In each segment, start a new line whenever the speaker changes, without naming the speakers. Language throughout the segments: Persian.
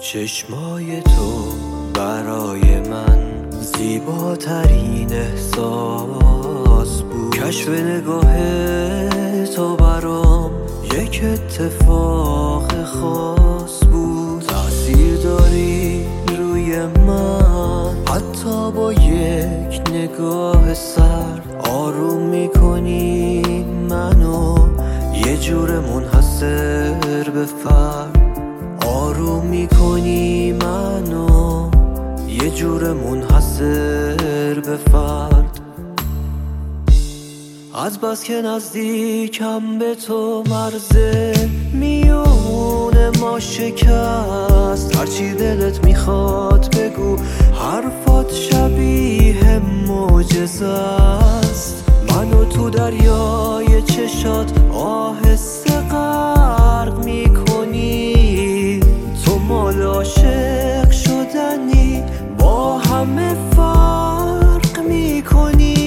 چشمای تو برای من زیباترین احساس بود. کشف نگاه تو برام یک اتفاق خاص بود. تأثیر داری روی من، حتی با یک نگاه سرد آروم میکنی منو، یه جور منحصر به فرد. آروم میکنی منو، یه جور منحصر به فرد. از بس که نزدیکم به تو مرز میون ما شکست. هرچی دلت میخواد بگو، حرفات شبیه معجزه است. منو تو دریای چشات آهسته غرق میکنی. تو مال عاشق شدنی، با همه فرق میکنی.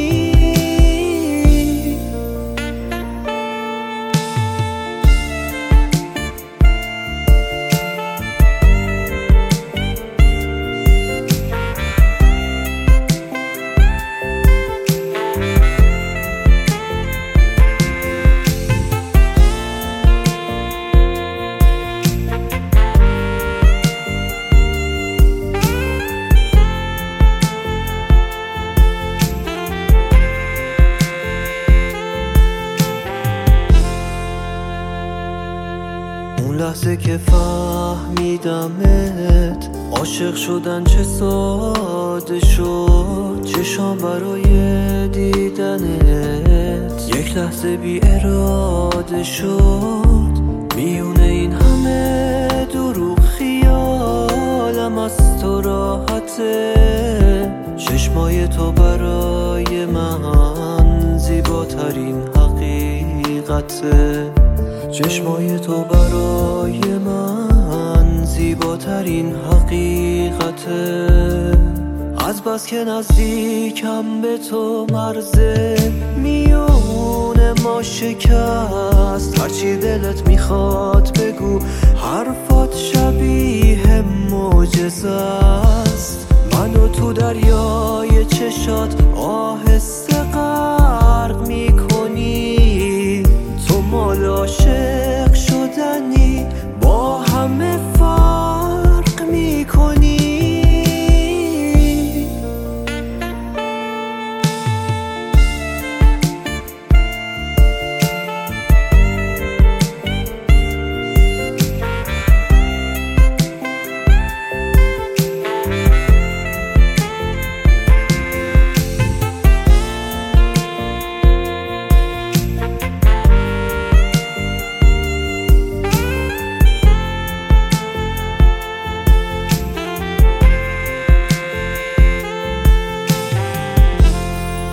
اون لحظه که فهمیدمت، عاشق شدن چه ساده شد. چشام برای دیدنت یک لحظه بی اراده شد. میونه این همه دروغ خیالم از تو راحته. چشمای تو برای من زیباترین حقیقته. چشمای تو برای من زیباترین حقیقته. از بس که نزدیکم به تو مرز میون ما شکست. هرچی دلت میخواد بگو، حرفات شبیه معجزه است. منو تو دریای چشات آهسته غرق میکنی. تو مال عاشق شدنی، با همه فرق میکنی.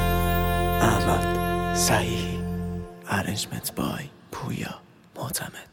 صحیح. Arrangement by پویا معتمد.